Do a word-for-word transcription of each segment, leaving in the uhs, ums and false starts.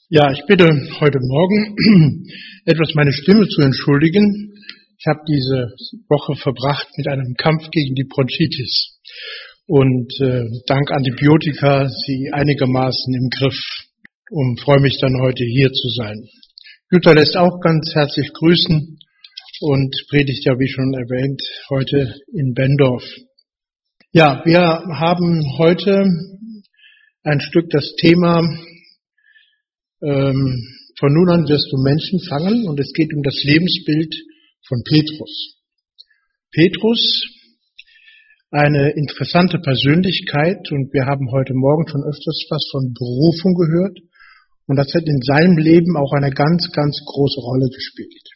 Ja, ich bitte heute Morgen etwas meine Stimme zu entschuldigen. Ich habe diese Woche verbracht mit einem Kampf gegen die Bronchitis und äh, dank Antibiotika sie einigermaßen im Griff und freue mich dann heute hier zu sein. Jutta lässt auch ganz herzlich grüßen und predigt ja, wie schon erwähnt, heute in Bendorf. Ja, wir haben heute ein Stück das Thema ähm, von nun an wirst du Menschen fangen, und es geht um das Lebensbild von Petrus. Petrus, eine interessante Persönlichkeit, und wir haben heute Morgen schon öfters was von Berufung gehört, und das hat in seinem Leben auch eine ganz, ganz große Rolle gespielt.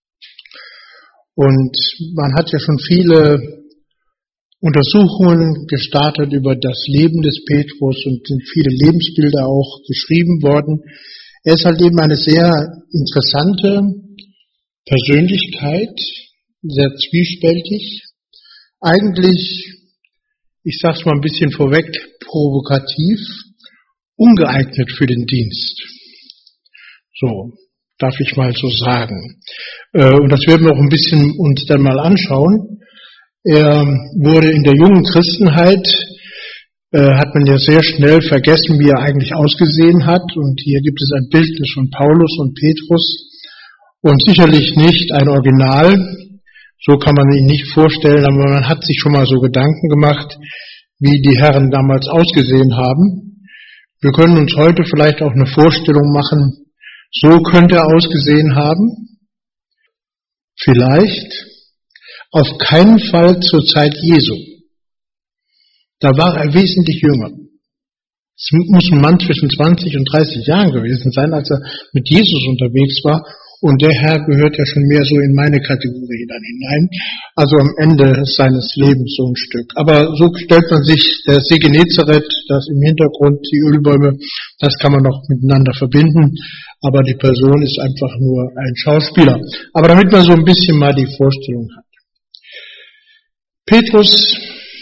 Und man hat ja schon viele Untersuchungen gestartet über das Leben des Petrus und sind viele Lebensbilder auch geschrieben worden. Er ist halt eben eine sehr interessante Persönlichkeit, sehr zwiespältig, eigentlich, ich sag's mal ein bisschen vorweg, provokativ, ungeeignet für den Dienst. So, darf ich mal so sagen. Und das werden wir auch ein bisschen uns dann mal anschauen. Er wurde in der jungen Christenheit, äh, hat man ja sehr schnell vergessen, wie er eigentlich ausgesehen hat. Und hier gibt es ein Bildnis von Paulus und Petrus. Und sicherlich nicht ein Original. So kann man ihn nicht vorstellen, aber man hat sich schon mal so Gedanken gemacht, wie die Herren damals ausgesehen haben. Wir können uns heute vielleicht auch eine Vorstellung machen, so könnte er ausgesehen haben. Vielleicht. Auf keinen Fall zur Zeit Jesu. Da war er wesentlich jünger. Es muss ein Mann zwischen zwanzig und dreißig Jahren gewesen sein, als er mit Jesus unterwegs war. Und der Herr gehört ja schon mehr so in meine Kategorie dann hinein. Also am Ende seines Lebens so ein Stück. Aber so stellt man sich der See Genezareth, das im Hintergrund, die Ölbäume, das kann man noch miteinander verbinden. Aber die Person ist einfach nur ein Schauspieler. Aber damit man so ein bisschen mal die Vorstellung hat. Petrus,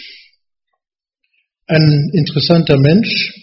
ein interessanter Mensch.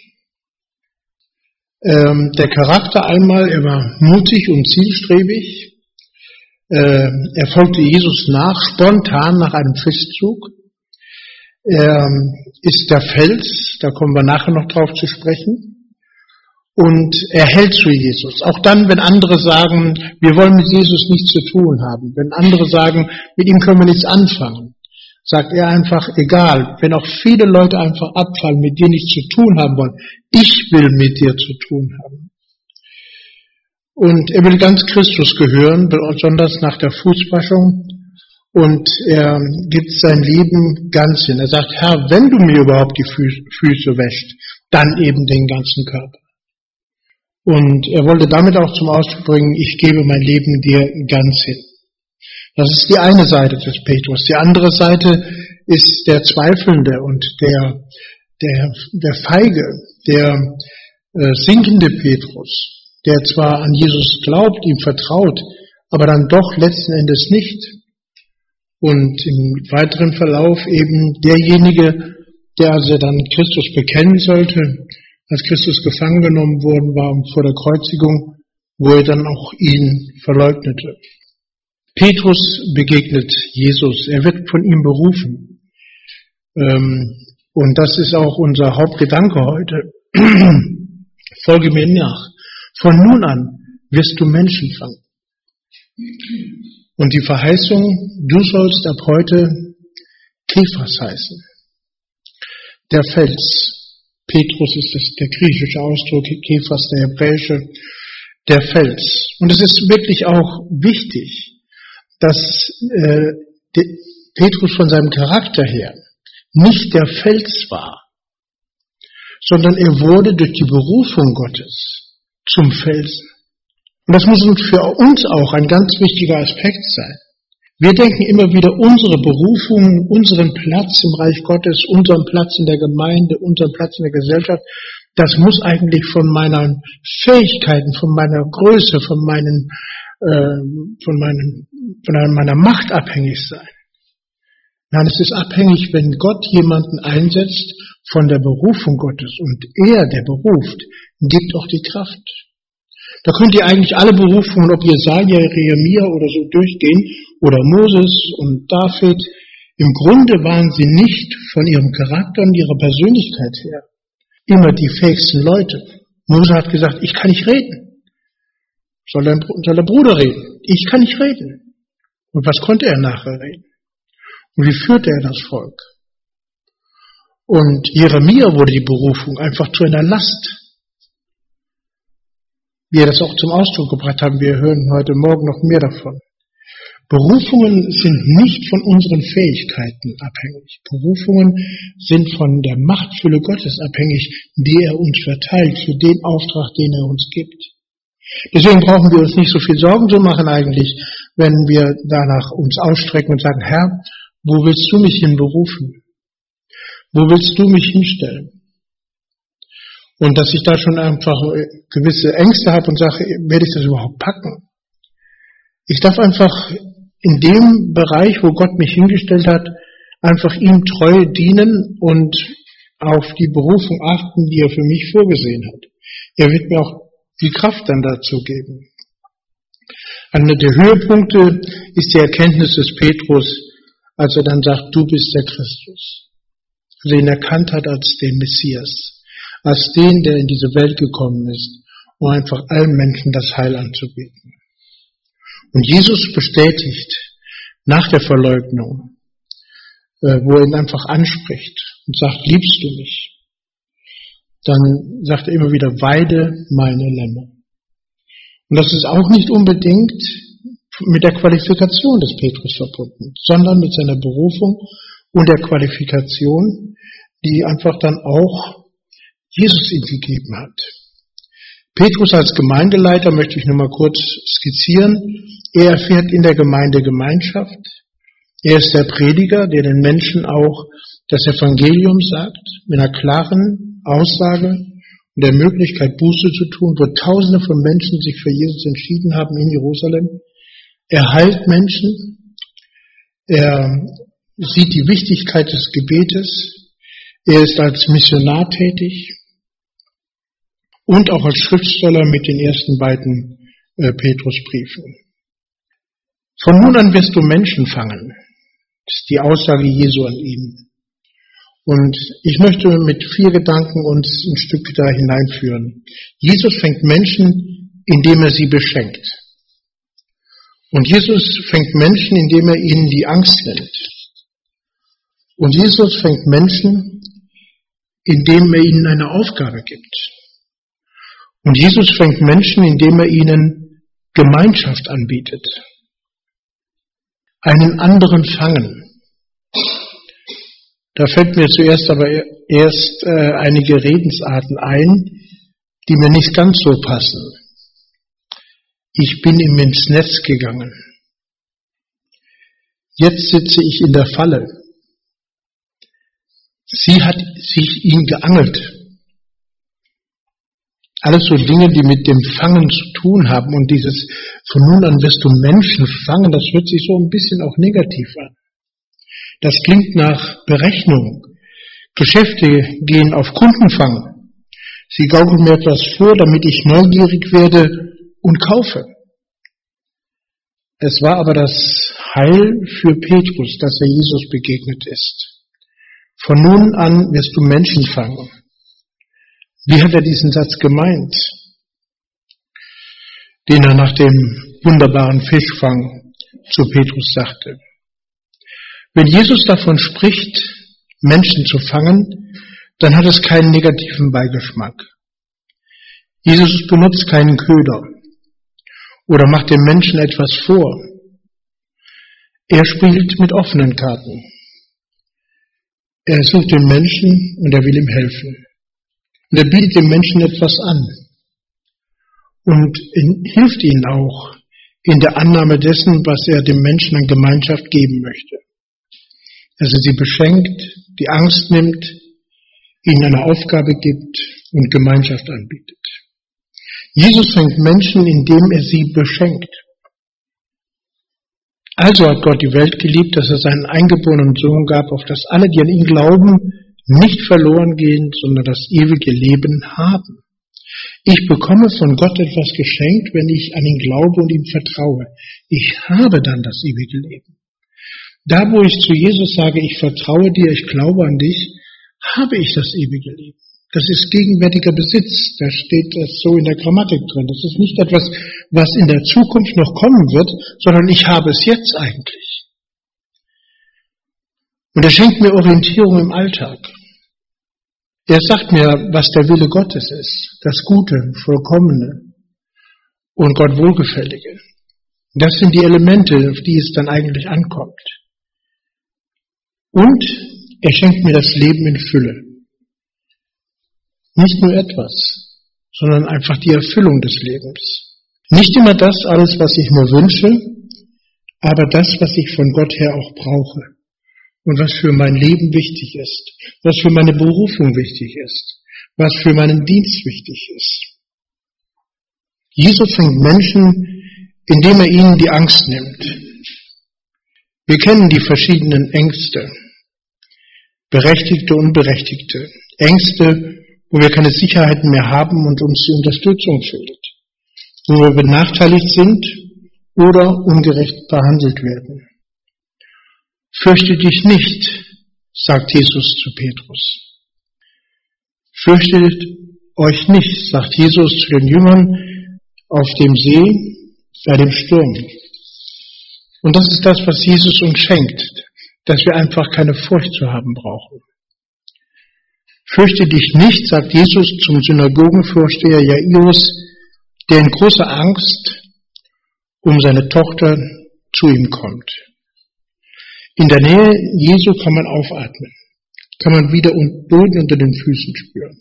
Ähm, der Charakter einmal, er war mutig und zielstrebig. Äh, er folgte Jesus nach, spontan nach einem Festzug. Er ist der Fels, da kommen wir nachher noch drauf zu sprechen. Und er hält zu Jesus. Auch dann, wenn andere sagen, wir wollen mit Jesus nichts zu tun haben. Wenn andere sagen, mit ihm können wir nichts anfangen. Sagt er einfach, egal, wenn auch viele Leute einfach abfallen, mit dir nichts zu tun haben wollen, ich will mit dir zu tun haben. Und er will ganz Christus gehören, besonders nach der Fußwaschung, und er gibt sein Leben ganz hin. Er sagt, Herr, wenn du mir überhaupt die Füße wäschst, dann eben den ganzen Körper. Und er wollte damit auch zum Ausdruck bringen, ich gebe mein Leben dir ganz hin. Das ist die eine Seite des Petrus. Die andere Seite ist der Zweifelnde und der, der, der Feige, der äh, sinkende Petrus, der zwar an Jesus glaubt, ihm vertraut, aber dann doch letzten Endes nicht. Und im weiteren Verlauf eben derjenige, der also dann Christus bekennen sollte, als Christus gefangen genommen worden war vor der Kreuzigung, wo er dann auch ihn verleugnete. Petrus begegnet Jesus, er wird von ihm berufen. Und das ist auch unser Hauptgedanke heute. Folge mir nach. Von nun an wirst du Menschen fangen. Und die Verheißung, du sollst ab heute Kephas heißen. Der Fels. Petrus ist das, der griechische Ausdruck, Kephas der hebräische, der Fels. Und es ist wirklich auch wichtig, dass äh, Petrus von seinem Charakter her nicht der Fels war, sondern er wurde durch die Berufung Gottes zum Felsen. Und das muss für uns auch ein ganz wichtiger Aspekt sein. Wir denken immer wieder, unsere Berufung, unseren Platz im Reich Gottes, unseren Platz in der Gemeinde, unseren Platz in der Gesellschaft, das muss eigentlich von meinen Fähigkeiten, von meiner Größe, von meinen von, meinen, von meiner Macht abhängig sein. Nein, es ist abhängig, wenn Gott jemanden einsetzt von der Berufung Gottes und er, der beruft, gibt auch die Kraft. Da könnt ihr eigentlich alle Berufungen, ob Jesaja, Jeremia oder so durchgehen, oder Moses und David. Im Grunde waren sie nicht von ihrem Charakter und ihrer Persönlichkeit her immer die fähigsten Leute. Mose hat gesagt, ich kann nicht reden. Soll der, soll der Bruder reden? Ich kann nicht reden. Und was konnte er nachher reden? Und wie führte er das Volk? Und Jeremia wurde die Berufung einfach zu einer Last. Wie er das auch zum Ausdruck gebracht haben, wir hören heute Morgen noch mehr davon. Berufungen sind nicht von unseren Fähigkeiten abhängig. Berufungen sind von der Machtfülle Gottes abhängig, die er uns verteilt für den Auftrag, den er uns gibt. Deswegen brauchen wir uns nicht so viel Sorgen zu machen eigentlich, wenn wir danach uns ausstrecken und sagen, Herr, wo willst du mich hin berufen? Wo willst du mich hinstellen? Und dass ich da schon einfach gewisse Ängste habe und sage, werde ich das überhaupt packen? Ich darf einfach in dem Bereich, wo Gott mich hingestellt hat, einfach ihm treu dienen und auf die Berufung achten, die er für mich vorgesehen hat. Er wird mir auch die Kraft dann dazu geben. Einer der Höhepunkte ist die Erkenntnis des Petrus, als er dann sagt, du bist der Christus. Also ihn erkannt hat als den Messias, als den, der in diese Welt gekommen ist, um einfach allen Menschen das Heil anzubieten. Und Jesus bestätigt nach der Verleugnung, wo er ihn einfach anspricht und sagt, liebst du mich? Dann sagt er immer wieder, weide meine Lämmer. Und das ist auch nicht unbedingt mit der Qualifikation des Petrus verbunden, sondern mit seiner Berufung und der Qualifikation, die einfach dann auch Jesus ihm gegeben hat. Petrus als Gemeindeleiter möchte ich nur mal kurz skizzieren. Er erfährt in der Gemeinde Gemeinschaft. Er ist der Prediger, der den Menschen auch das Evangelium sagt, mit einer klaren Aussage und der Möglichkeit, Buße zu tun, wo Tausende von Menschen sich für Jesus entschieden haben in Jerusalem. Er heilt Menschen. Er sieht die Wichtigkeit des Gebetes. Er ist als Missionar tätig. Und auch als Schriftsteller mit den ersten beiden äh, Petrusbriefen. Von nun an wirst du Menschen fangen. Das ist die Aussage Jesu an ihn. Und ich möchte mit vier Gedanken uns ein Stück da hineinführen. Jesus fängt Menschen, indem er sie beschenkt. Und Jesus fängt Menschen, indem er ihnen die Angst nimmt. Und Jesus fängt Menschen, indem er ihnen eine Aufgabe gibt. Und Jesus fängt Menschen, indem er ihnen Gemeinschaft anbietet. Einen anderen fangen. Da fällt mir zuerst aber erst äh, einige Redensarten ein, die mir nicht ganz so passen. Ich bin ihm ins Netz gegangen. Jetzt sitze ich in der Falle. Sie hat sich ihn geangelt. Alles so Dinge, die mit dem Fangen zu tun haben und dieses von nun an wirst du Menschen fangen, das hört sich so ein bisschen auch negativ an. Das klingt nach Berechnung. Geschäfte gehen auf Kundenfang. Sie gaukeln mir etwas vor, damit ich neugierig werde und kaufe. Es war aber das Heil für Petrus, dass er Jesus begegnet ist. Von nun an wirst du Menschen fangen. Wie hat er diesen Satz gemeint, den er nach dem wunderbaren Fischfang zu Petrus sagte? Wenn Jesus davon spricht, Menschen zu fangen, dann hat es keinen negativen Beigeschmack. Jesus benutzt keinen Köder oder macht dem Menschen etwas vor. Er spielt mit offenen Karten. Er sucht den Menschen und er will ihm helfen. Und er bietet dem Menschen etwas an und hilft ihnen auch in der Annahme dessen, was er dem Menschen an Gemeinschaft geben möchte. Dass er sie beschenkt, die Angst nimmt, ihnen eine Aufgabe gibt und Gemeinschaft anbietet. Jesus fängt Menschen, indem er sie beschenkt. Also hat Gott die Welt geliebt, dass er seinen eingeborenen Sohn gab, auf dass alle, die an ihn glauben, nicht verloren gehen, sondern das ewige Leben haben. Ich bekomme von Gott etwas geschenkt, wenn ich an ihn glaube und ihm vertraue. Ich habe dann das ewige Leben. Da, wo ich zu Jesus sage, ich vertraue dir, ich glaube an dich, habe ich das ewige Leben. Das ist gegenwärtiger Besitz. Da steht das so in der Grammatik drin. Das ist nicht etwas, was in der Zukunft noch kommen wird, sondern ich habe es jetzt eigentlich. Und er schenkt mir Orientierung im Alltag. Er sagt mir, was der Wille Gottes ist, das Gute, Vollkommene und Gott Wohlgefällige. Das sind die Elemente, auf die es dann eigentlich ankommt. Und er schenkt mir das Leben in Fülle. Nicht nur etwas, sondern einfach die Erfüllung des Lebens. Nicht immer das alles, was ich mir wünsche, aber das, was ich von Gott her auch brauche. Und was für mein Leben wichtig ist, was für meine Berufung wichtig ist, was für meinen Dienst wichtig ist. Jesus fängt Menschen, indem er ihnen die Angst nimmt. Wir kennen die verschiedenen Ängste, berechtigte und unberechtigte. Ängste, wo wir keine Sicherheiten mehr haben und uns die Unterstützung fehlt, wo wir benachteiligt sind oder ungerecht behandelt werden. Fürchte dich nicht, sagt Jesus zu Petrus. Fürchtet euch nicht, sagt Jesus zu den Jüngern auf dem See bei dem Sturm. Und das ist das, was Jesus uns schenkt, dass wir einfach keine Furcht zu haben brauchen. Fürchte dich nicht, sagt Jesus zum Synagogenvorsteher Jairus, der in großer Angst um seine Tochter zu ihm kommt. In der Nähe Jesu kann man aufatmen, kann man wieder Boden unter den Füßen spüren.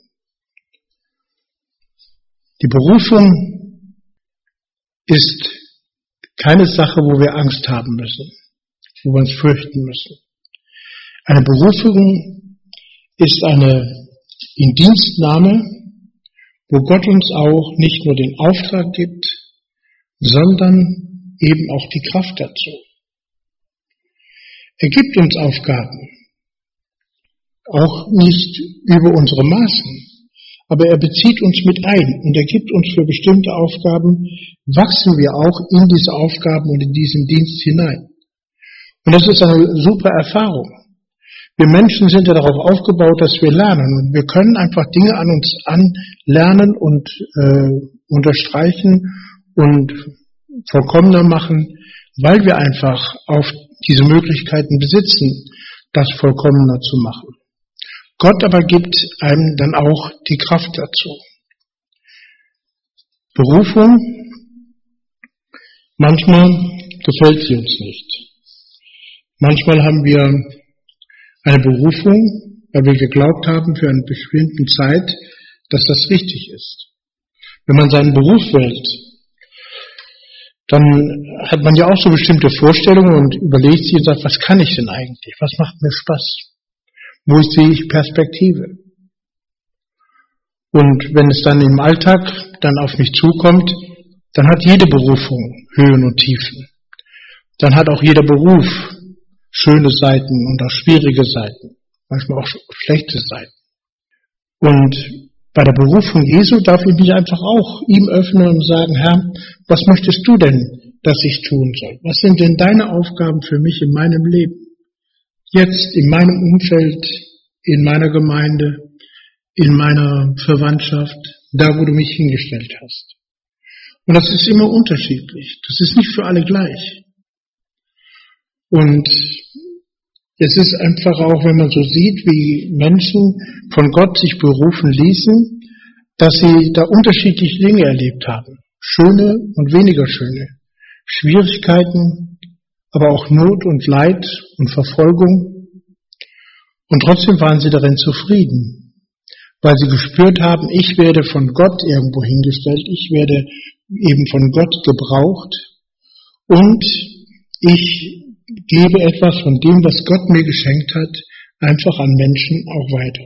Die Berufung ist keine Sache, wo wir Angst haben müssen, wo wir uns fürchten müssen. Eine Berufung ist eine Indienstnahme, wo Gott uns auch nicht nur den Auftrag gibt, sondern eben auch die Kraft dazu. Er gibt uns Aufgaben, auch nicht über unsere Maßen, aber er bezieht uns mit ein und er gibt uns für bestimmte Aufgaben, wachsen wir auch in diese Aufgaben und in diesen Dienst hinein. Und das ist eine super Erfahrung. Wir Menschen sind ja darauf aufgebaut, dass wir lernen und wir können einfach Dinge an uns anlernen und äh, unterstreichen und vollkommener machen, weil wir einfach auf diese Möglichkeiten besitzen, das vollkommener zu machen. Gott aber gibt einem dann auch die Kraft dazu. Berufung, manchmal gefällt sie uns nicht. Manchmal haben wir eine Berufung, weil wir geglaubt haben für eine bestimmte Zeit, dass das richtig ist. Wenn man seinen Beruf wählt, dann hat man ja auch so bestimmte Vorstellungen und überlegt sich und sagt, was kann ich denn eigentlich? Was macht mir Spaß? Wo sehe ich Perspektive? Und wenn es dann im Alltag dann auf mich zukommt, dann hat jede Berufung Höhen und Tiefen. Dann hat auch jeder Beruf schöne Seiten und auch schwierige Seiten, manchmal auch schlechte Seiten. Und bei der Berufung Jesu darf ich mich einfach auch ihm öffnen und sagen, Herr, was möchtest du denn, dass ich tun soll? Was sind denn deine Aufgaben für mich in meinem Leben? Jetzt in meinem Umfeld, in meiner Gemeinde, in meiner Verwandtschaft, da wo du mich hingestellt hast. Und das ist immer unterschiedlich. Das ist nicht für alle gleich. Und es ist einfach auch, wenn man so sieht, wie Menschen von Gott sich berufen ließen, dass sie da unterschiedliche Dinge erlebt haben. Schöne und weniger schöne. Schwierigkeiten, aber auch Not und Leid und Verfolgung. Und trotzdem waren sie darin zufrieden, weil sie gespürt haben, ich werde von Gott irgendwo hingestellt, ich werde eben von Gott gebraucht und ich gebe etwas von dem, was Gott mir geschenkt hat, einfach an Menschen auch weiter.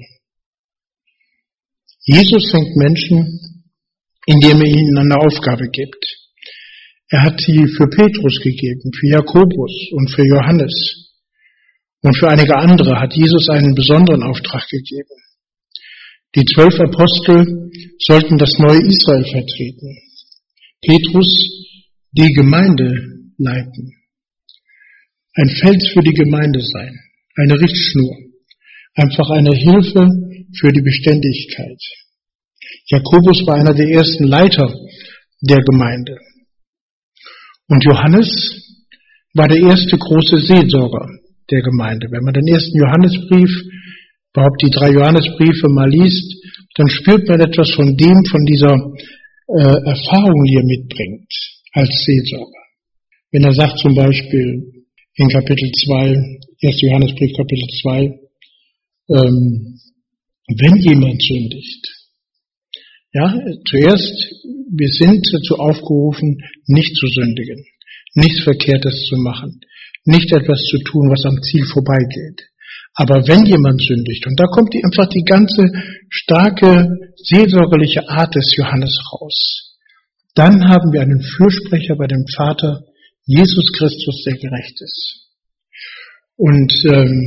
Jesus fängt Menschen, indem er ihnen eine Aufgabe gibt. Er hat sie für Petrus gegeben, für Jakobus und für Johannes. Und für einige andere hat Jesus einen besonderen Auftrag gegeben. Die zwölf Apostel sollten das neue Israel vertreten. Petrus die Gemeinde leiten. Ein Fels für die Gemeinde sein. Eine Richtschnur. Einfach eine Hilfe für die Beständigkeit. Jakobus war einer der ersten Leiter der Gemeinde. Und Johannes war der erste große Seelsorger der Gemeinde. Wenn man den ersten Johannesbrief, überhaupt die drei Johannesbriefe mal liest, dann spürt man etwas von dem, von dieser äh, Erfahrung, die er mitbringt als Seelsorger. Wenn er sagt zum Beispiel in Kapitel zwei, erster Johannesbrief Kapitel zwei, ähm, wenn jemand sündigt, ja, zuerst, wir sind dazu aufgerufen, nicht zu sündigen, nichts Verkehrtes zu machen, nicht etwas zu tun, was am Ziel vorbeigeht. Aber wenn jemand sündigt, und da kommt die, einfach die ganze starke seelsorgerliche Art des Johannes raus, dann haben wir einen Fürsprecher bei dem Vater, Jesus Christus, der gerecht ist. Und ähm,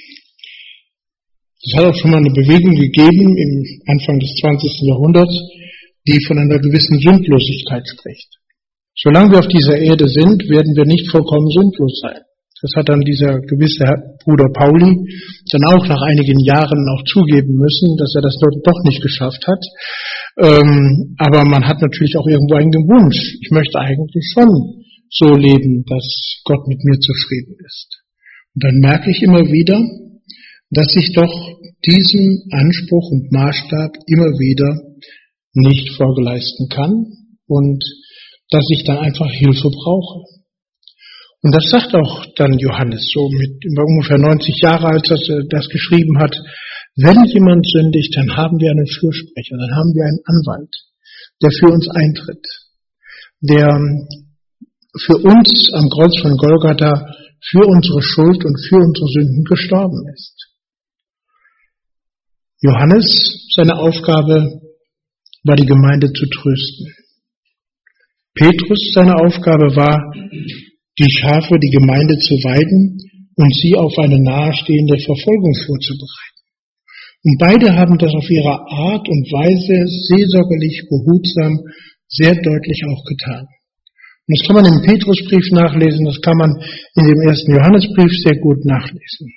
es hat auch schon mal eine Bewegung gegeben im Anfang des zwanzigsten Jahrhunderts, die von einer gewissen Sündlosigkeit spricht. Solange wir auf dieser Erde sind, werden wir nicht vollkommen sündlos sein. Das hat dann dieser gewisse Bruder Pauli dann auch nach einigen Jahren auch zugeben müssen, dass er das doch nicht geschafft hat. Ähm, aber man hat natürlich auch irgendwo einen Wunsch. Ich möchte eigentlich schon so leben, dass Gott mit mir zufrieden ist. Und dann merke ich immer wieder, dass ich doch diesen Anspruch und Maßstab immer wieder nicht vorgeleisten kann und dass ich dann einfach Hilfe brauche. Und das sagt auch dann Johannes, so mit ungefähr neunzig Jahre alt, als er das geschrieben hat. Wenn jemand sündigt, dann haben wir einen Fürsprecher, dann haben wir einen Anwalt, der für uns eintritt, der für uns am Kreuz von Golgatha für unsere Schuld und für unsere Sünden gestorben ist. Johannes, seine Aufgabe war, die Gemeinde zu trösten. Petrus, seine Aufgabe war, die Schafe, die Gemeinde zu weiden und sie auf eine nahestehende Verfolgung vorzubereiten. Und beide haben das auf ihre Art und Weise seelsorgerlich, behutsam, sehr deutlich auch getan. Und das kann man im Petrusbrief nachlesen, das kann man in dem ersten Johannesbrief sehr gut nachlesen.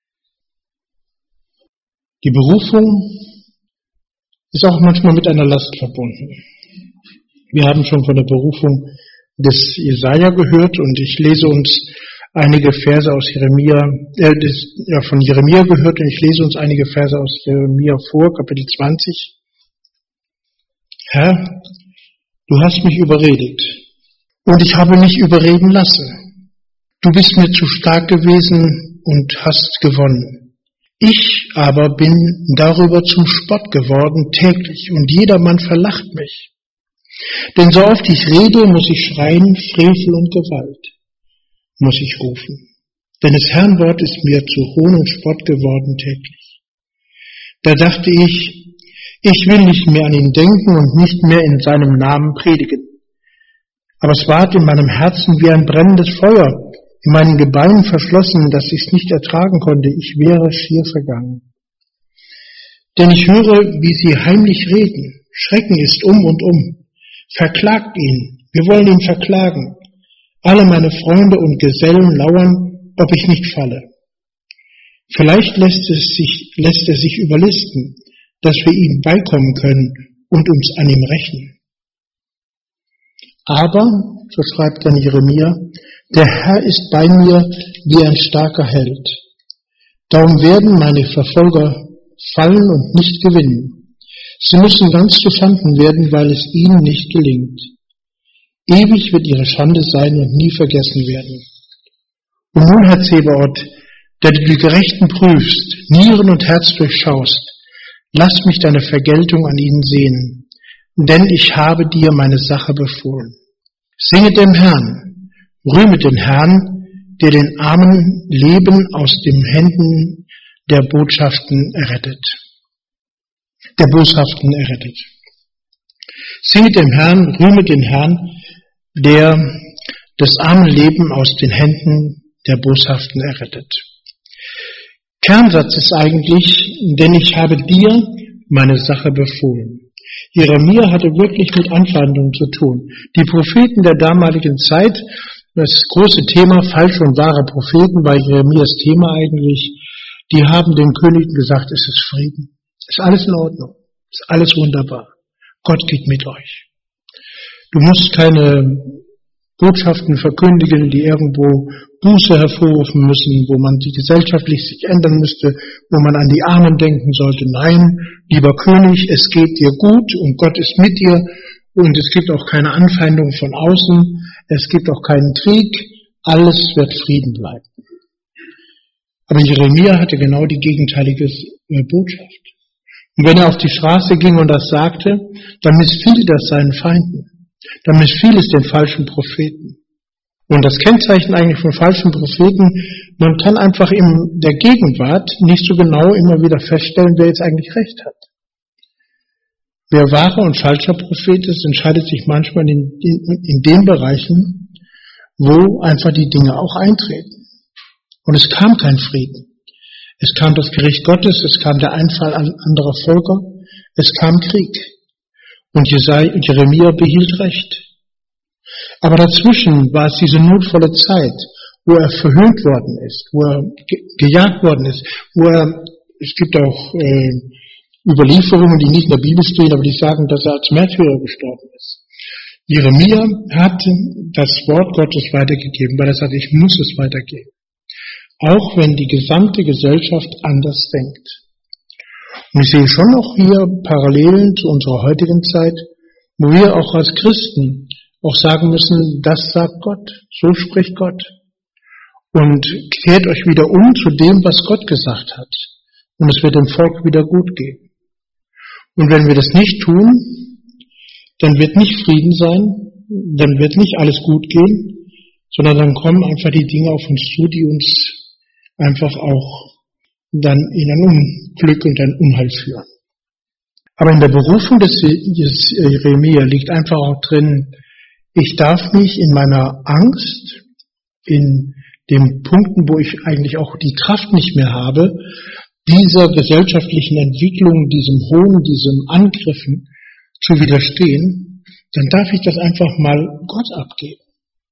Die Berufung ist auch manchmal mit einer Last verbunden. Wir haben schon von der Berufung des Jesaja gehört und ich lese uns einige Verse aus Jeremia, äh, des, ja, von Jeremia gehört und ich lese uns einige Verse aus Jeremia vor, Kapitel zwanzig. Herr, du hast mich überredet und ich habe mich überreden lassen. Du bist mir zu stark gewesen und hast gewonnen. Ich aber bin darüber zum Spott geworden täglich und jedermann verlacht mich. Denn so oft ich rede, muss ich schreien, Frevel und Gewalt, muss ich rufen. Denn des Herrn Wort ist mir zu Hohn und Spott geworden täglich. Da dachte ich, ich will nicht mehr an ihn denken und nicht mehr in seinem Namen predigen. Aber es ward in meinem Herzen wie ein brennendes Feuer, in meinen Gebeinen verschlossen, dass ich es nicht ertragen konnte, ich wäre schier vergangen. Denn ich höre, wie sie heimlich reden, Schrecken ist um und um. Verklagt ihn, wir wollen ihn verklagen. Alle meine Freunde und Gesellen lauern, ob ich nicht falle. Vielleicht lässt es sich, lässt er sich überlisten, dass wir ihm beikommen können und uns an ihm rächen. Aber, so schreibt dann Jeremia, der Herr ist bei mir wie ein starker Held. Darum werden meine Verfolger fallen und nicht gewinnen. Sie müssen ganz zufanden werden, weil es ihnen nicht gelingt. Ewig wird ihre Schande sein und nie vergessen werden. Und nun, Herr Zebaoth, der du die Gerechten prüfst, Nieren und Herz durchschaust, lass mich deine Vergeltung an ihnen sehen, denn ich habe dir meine Sache befohlen. Singet dem Herrn, rühmet den Herrn, der den armen Leben aus den Händen der Botschaften errettet. der Boshaften errettet. Singet dem Herrn, rühmet den Herrn, der das arme Leben aus den Händen der Boshaften errettet. Kernsatz ist eigentlich, denn ich habe dir meine Sache befohlen. Jeremia hatte wirklich mit Anfeindungen zu tun. Die Propheten der damaligen Zeit, das große Thema falsche und wahre Propheten war Jeremias Thema eigentlich, die haben den Königen gesagt, es ist Frieden, es ist alles in Ordnung, es ist alles wunderbar, Gott geht mit euch. Du musst keine Botschaften verkündigen, die irgendwo Buße hervorrufen müssen, wo man die gesellschaftlich sich ändern müsste, wo man an die Armen denken sollte. Nein, lieber König, es geht dir gut und Gott ist mit dir und es gibt auch keine Anfeindung von außen, es gibt auch keinen Krieg, alles wird Frieden bleiben. Aber Jeremia hatte genau die gegenteilige Botschaft. Und wenn er auf die Straße ging und das sagte, dann missfiel das seinen Feinden. Dann missfiel es den falschen Propheten. Und das Kennzeichen eigentlich von falschen Propheten, man kann einfach in der Gegenwart nicht so genau immer wieder feststellen, wer jetzt eigentlich recht hat. Wer wahrer und falscher Prophet ist, entscheidet sich manchmal in, in, in den Bereichen, wo einfach die Dinge auch eintreten. Und es kam kein Frieden. Es kam das Gericht Gottes, es kam der Einfall anderer Völker, es kam Krieg. Und Jeremia behielt Recht. Aber dazwischen war es diese notvolle Zeit, wo er verhöhnt worden ist, wo er ge- gejagt worden ist, wo er, es gibt auch äh, Überlieferungen, die nicht in der Bibel stehen, aber die sagen, dass er als Märtyrer gestorben ist. Jeremia hat das Wort Gottes weitergegeben, weil er sagt, ich muss es weitergeben. Auch wenn die gesamte Gesellschaft anders denkt. Und ich sehe schon noch hier Parallelen zu unserer heutigen Zeit, wo wir auch als Christen auch sagen müssen, das sagt Gott, so spricht Gott. Und kehrt euch wieder um zu dem, was Gott gesagt hat. Und es wird dem Volk wieder gut gehen. Und wenn wir das nicht tun, dann wird nicht Frieden sein, dann wird nicht alles gut gehen, sondern dann kommen einfach die Dinge auf uns zu, die uns einfach auch dann in ein Unglück und ein Unheil führen. Aber in der Berufung des Jeremia liegt einfach auch drin, ich darf mich in meiner Angst, in den Punkten, wo ich eigentlich auch die Kraft nicht mehr habe, dieser gesellschaftlichen Entwicklung, diesem Hohn, diesem Angriffen zu widerstehen, dann darf ich das einfach mal Gott abgeben.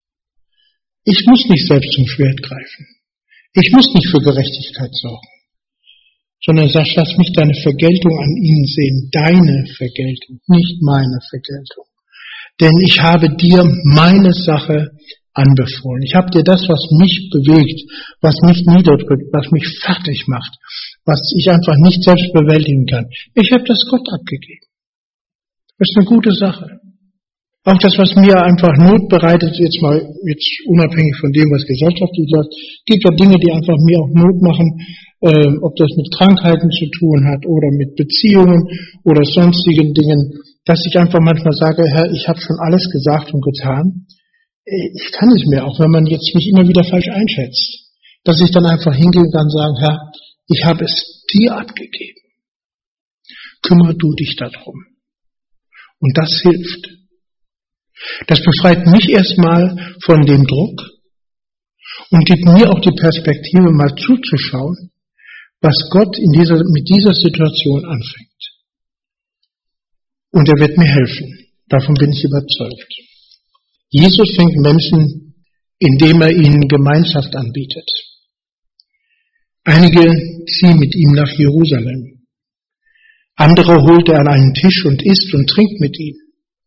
Ich muss nicht selbst zum Schwert greifen. Ich muss nicht für Gerechtigkeit sorgen. Sondern sag, lass mich deine Vergeltung an ihnen sehen, deine Vergeltung, nicht meine Vergeltung. Denn ich habe dir meine Sache anbefohlen. Ich habe dir das, was mich bewegt, was mich niederdrückt, was mich fertig macht, was ich einfach nicht selbst bewältigen kann. Ich habe das Gott abgegeben. Das ist eine gute Sache. Auch das, was mir einfach Not bereitet, jetzt mal jetzt unabhängig von dem, was gesellschaftlich läuft, gibt ja Dinge, die einfach mir auch Not machen, äh, ob das mit Krankheiten zu tun hat oder mit Beziehungen oder sonstigen Dingen, dass ich einfach manchmal sage, Herr, ich habe schon alles gesagt und getan. Ich kann nicht mehr, auch wenn man jetzt mich immer wieder falsch einschätzt. Dass ich dann einfach hingehen kann und sagen, Herr, ich habe es dir abgegeben. Kümmere du dich darum. Und das hilft. Das befreit mich erstmal von dem Druck und gibt mir auch die Perspektive, mal zuzuschauen, was Gott in dieser, mit dieser Situation anfängt. Und er wird mir helfen. Davon bin ich überzeugt. Jesus fängt Menschen, indem er ihnen Gemeinschaft anbietet. Einige ziehen mit ihm nach Jerusalem. Andere holt er an einen Tisch und isst und trinkt mit ihm.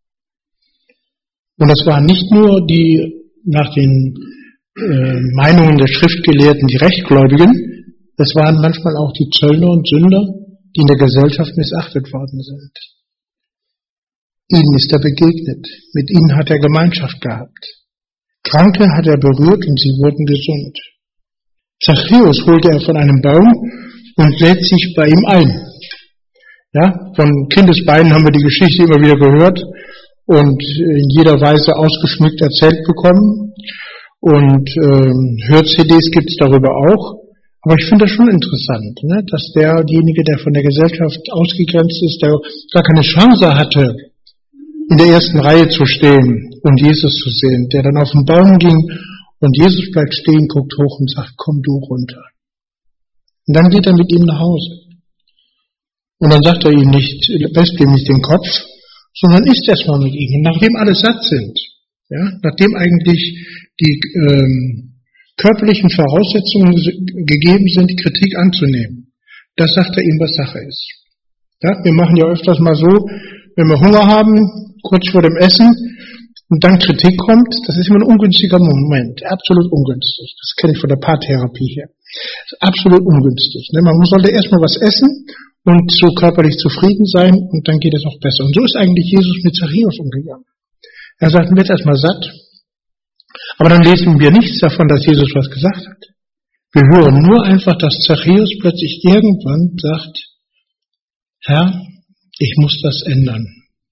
Und das waren nicht nur die nach den äh, Meinungen der Schriftgelehrten, die Rechtgläubigen, das waren manchmal auch die Zöllner und Sünder, die in der Gesellschaft missachtet worden sind. Ihnen ist er begegnet, mit ihnen hat er Gemeinschaft gehabt. Kranke hat er berührt und sie wurden gesund. Zachäus holte er von einem Baum und lädt sich bei ihm ein. Ja, von Kindesbeinen haben wir die Geschichte immer wieder gehört und in jeder Weise ausgeschmückt erzählt bekommen. Und ähm, Hör-C Ds gibt es darüber auch. Aber ich finde das schon interessant, ne, dass derjenige, der von der Gesellschaft ausgegrenzt ist, der gar keine Chance hatte, in der ersten Reihe zu stehen und Jesus zu sehen, der dann auf den Baum ging und Jesus bleibt stehen, guckt hoch und sagt, komm du runter. Und dann geht er mit ihm nach Hause. Und dann sagt er ihm nicht, lässt ihm nicht den Kopf, sondern isst erstmal mit ihm. Und nachdem alle satt sind, ja, nachdem eigentlich die ähm, körperlichen Voraussetzungen gegeben sind, Kritik anzunehmen, da sagt er ihm, was Sache ist. Ja, wir machen ja öfters mal so, wenn wir Hunger haben, kurz vor dem Essen, und dann Kritik kommt, das ist immer ein ungünstiger Moment, absolut ungünstig. Das kenne ich von der Paartherapie hier. Das ist absolut ungünstig. Ne? Man sollte erstmal was essen und so körperlich zufrieden sein und dann geht es auch besser. Und so ist eigentlich Jesus mit Zachäus umgegangen. Er sagt, wird erstmal satt, aber dann lesen wir nichts davon, dass Jesus was gesagt hat. Wir hören nur einfach, dass Zachäus plötzlich irgendwann sagt, Herr, ich muss das ändern.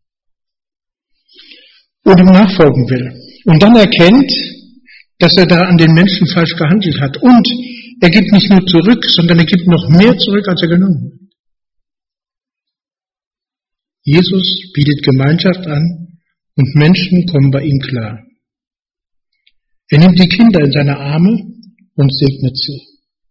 Und ihm nachfolgen will. Und dann erkennt, dass er da an den Menschen falsch gehandelt hat. Und er gibt nicht nur zurück, sondern er gibt noch mehr zurück, als er genommen hat. Jesus bietet Gemeinschaft an und Menschen kommen bei ihm klar. Er nimmt die Kinder in seine Arme und segnet sie.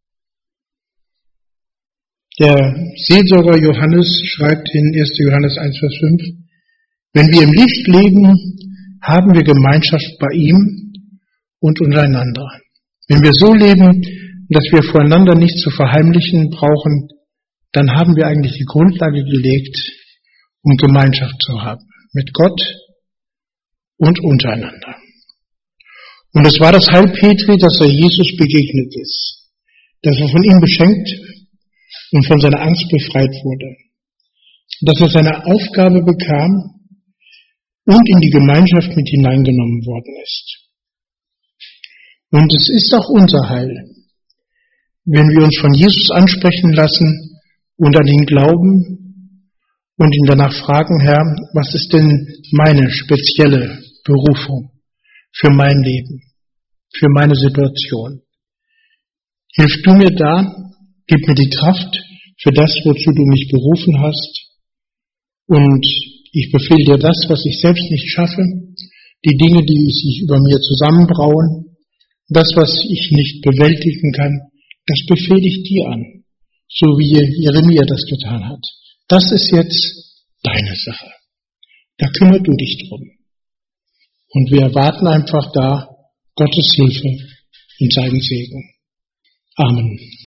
Der Seelsorger Johannes schreibt in erster Johannes eins, Vers fünf, wenn wir im Licht leben, haben wir Gemeinschaft bei ihm und untereinander. Wenn wir so leben, dass wir voreinander nichts zu verheimlichen brauchen, dann haben wir eigentlich die Grundlage gelegt, um Gemeinschaft zu haben mit Gott und untereinander. Und es war das Heil Petri, dass er Jesus begegnet ist, dass er von ihm beschenkt und von seiner Angst befreit wurde, dass er seine Aufgabe bekam und in die Gemeinschaft mit hineingenommen worden ist. Und es ist auch unser Heil, wenn wir uns von Jesus ansprechen lassen und an ihn glauben und ihn danach fragen, Herr, was ist denn meine spezielle Berufung für mein Leben, für meine Situation? Hilf du mir da, gib mir die Kraft für das, wozu du mich berufen hast, und ich befehle dir das, was ich selbst nicht schaffe, die Dinge, die sich über mir zusammenbrauen, das, was ich nicht bewältigen kann, das befehle ich dir an, so wie Jeremia das getan hat. Das ist jetzt deine Sache. Da kümmer du dich drum. Und wir erwarten einfach da Gottes Hilfe und seinen Segen. Amen.